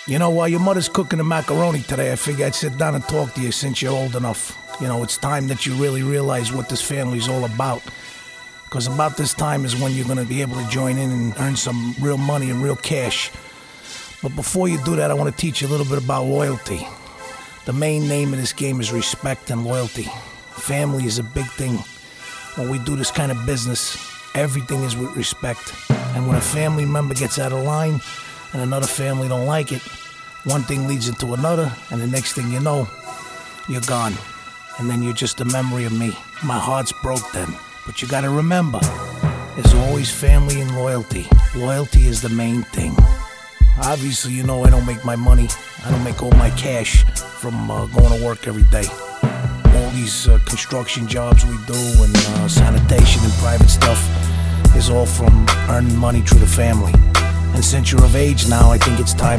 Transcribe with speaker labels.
Speaker 1: You know, while your mother's cooking the macaroni today, I figured I'd sit down and talk to you since you're old enough. You know, it's time that you really realize what this family's all about. Because about this time is when you're going to be able to join in and earn some real money and real cash. But before you do that, I want to teach you a little bit about loyalty. The main name of this game is respect and loyalty. Family is a big thing. When we do this kind of business, everything is with respect. And when a family member gets out of line and another family don't like it, one thing leads into another, and the next thing you know, you're gone. And then you're just a memory of me. My heart's broke then. But you gotta remember, there's always family and loyalty. Loyalty is the main thing. Obviously, you know I don't make my money. I don't make all my cash from going to work every day. All these construction jobs we do and sanitation and private stuff is all from earning money through the family. And since you're of age now, I think it's time